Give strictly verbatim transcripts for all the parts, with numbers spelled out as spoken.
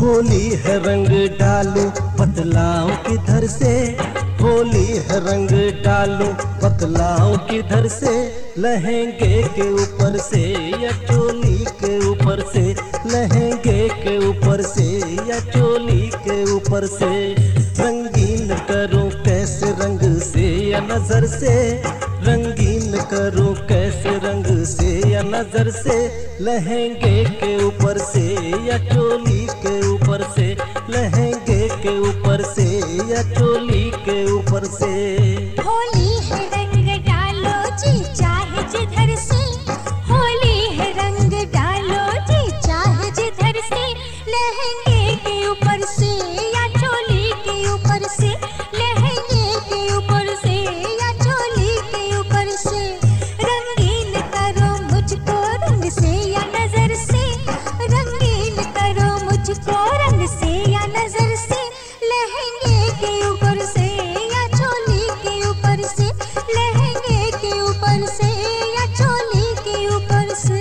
होली है रंग डालो बतलाओ किधर से, होली है रंग डालो बतलाओ किधर से, लहंगे के ऊपर से या चोली के ऊपर से, लहंगे के ऊपर से या चोली के ऊपर से, रंगीन करो कैसे रंग से या नजर से, रंगीन करो कैसे रंग से या नजर से, लहंगे के ऊपर से या चोली के ऊपर से, लहंगे के ऊपर से या चोली के ऊपर से। होली है रंग डालो जी चाहे जिधर से, होली है रंग डालो जी चाहे जिधर से, लहंगे के ऊपर से या चोली के ऊपर से, लहंगे के ऊपर से या चोली के ऊपर से, रंगीन करो मुझको रंग से या नजर से, रंगीन करो मुझको रंग से या नजर से, लहंगे के ऊपर से या चोली के ऊपर से, लहंगे के ऊपर से या चोली के ऊपर से।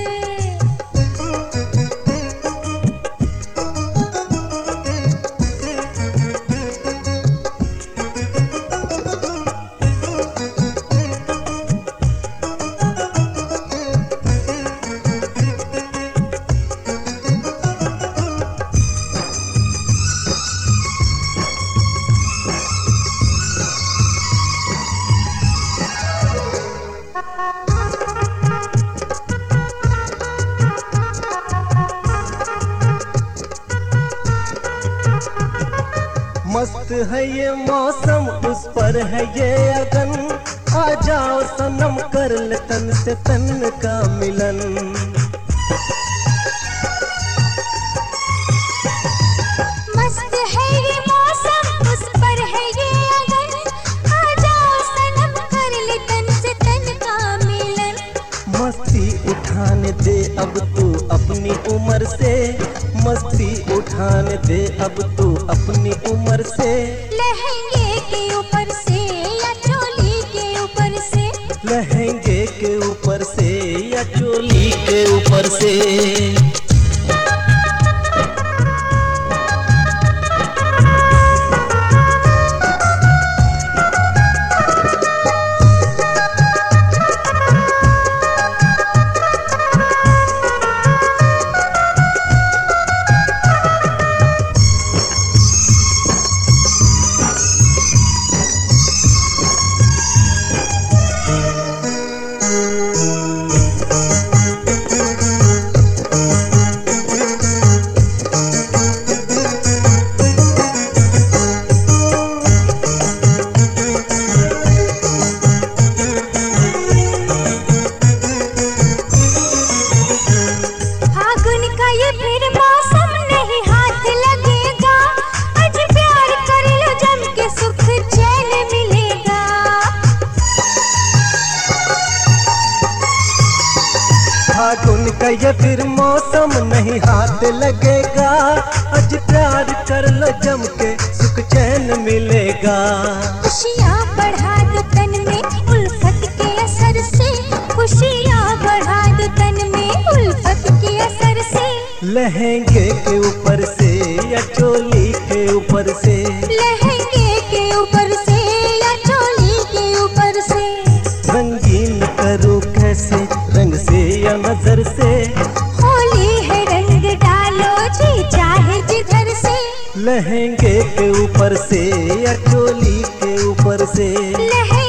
मस्त है ये मौसम उस पर है ये अगन, आ जाओ सनम कर ले तन से तन का मिलन। मस्त है ये मौसम उस पर है ये अगन, आ जाओ सनम कर ले तन से तन का मिलन। मस्ती उठाने दे अब तू अपनी उम्र से, मस्ती उठाने दे अब तू अपनी उम्र से, लहंगे के ऊपर से या चोली के ऊपर से, लहंगे के ऊपर से या चोली के ऊपर से। फागुन का ये फिर मौसम नहीं हाथ लगेगा, आज प्यार कर लो जम के सुख चैन मिलेगा। फागुन का ये फिर मौसम नहीं हाथ लगेगा, आज प्यार कर लो जम के सुख चैन मिलेगा। खुशियाँ बढ़ा दो तन में उल्फत के असर से, खुशियाँ बढ़ा दो तन में उल्फत के असर से, लहंगे के ऊपर से या चोली के ऊपर से, लहंगे के ऊपर से या चोली के ऊपर से, रंगीन करो कैसे रंग से या नजर से, होली है रंग डालो जी चाहे जिधर से, लहंगे के ऊपर से या चोली के ऊपर से। लहंगे